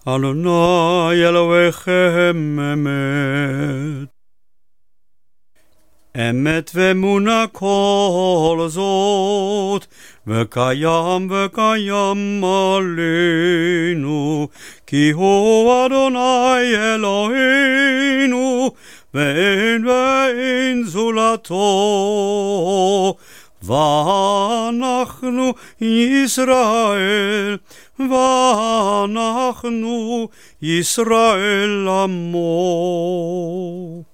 אדוני אלוהיכם אמת. אמת ואמונה כל זאת, וקיים עלינו, כי הוא אדוני אלוהינו, ואין זולתו. ואנחנו ישראל, ואנחנו ישראל עמו.